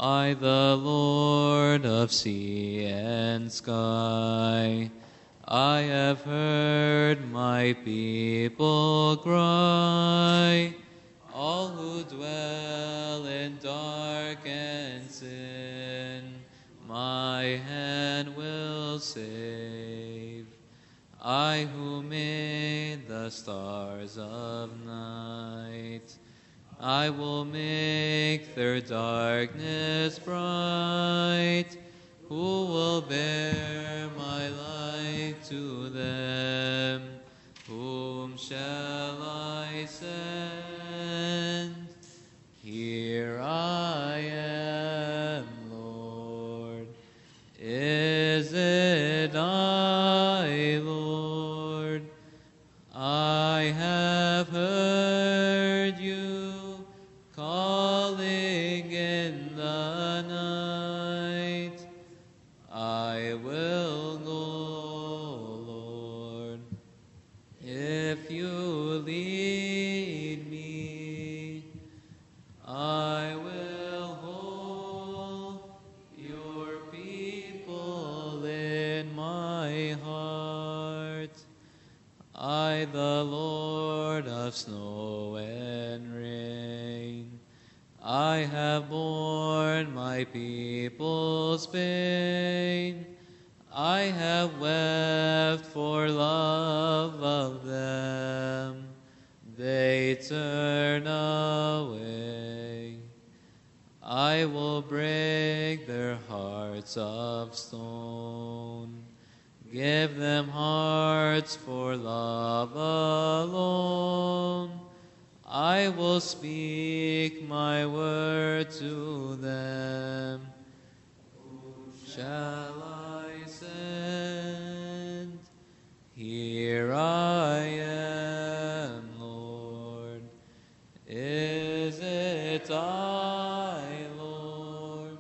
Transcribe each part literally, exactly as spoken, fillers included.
I, the Lord of sea and sky, I have heard my people cry. All who dwell in dark and sin, my hand will save. I who made the stars of night, I will make their darkness bright. Who will bear my light to them? Whom shall I send? Here I am, Lord. Is it I, Lord? I have heard you calling in the night. I will go, Lord, if you lead me. I will hold your people in my heart. I, the Lord of snow and rain, I have borne my people's pain. I have wept for love of them. They turn away. I will break their hearts of stone, give them hearts for love alone. I will speak my word to them. Whom shall I send? Here I am, Lord. Is it I, Lord?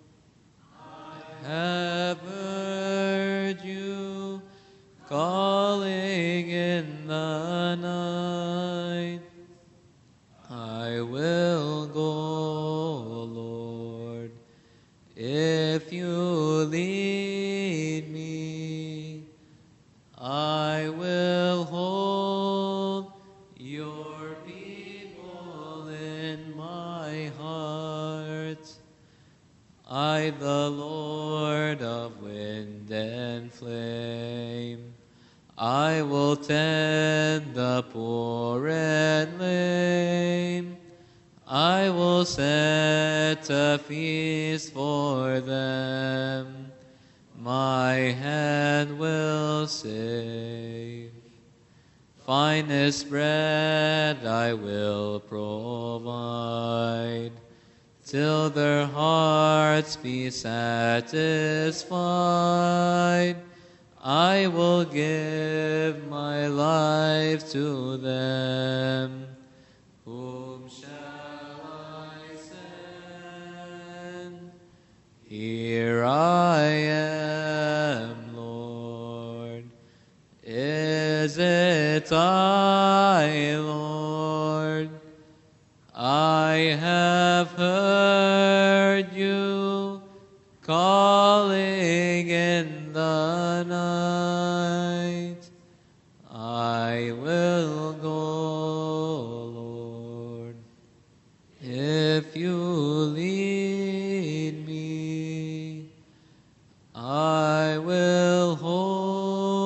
I have heard you calling in the night. I will go, Lord, if you lead me. I will hold your people in my heart. I, the Lord of wind and flame, I will tend the poor and lame. I will set a feast for them. My hand will save. Finest bread I will provide, till their hearts be satisfied. I will give my life to them. Whom shall I send? Here I am, Lord. Is it I, Lord? I have heard you calling in the night. I will go, Lord, if you lead me. I will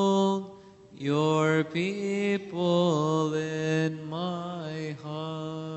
hold your people in my heart.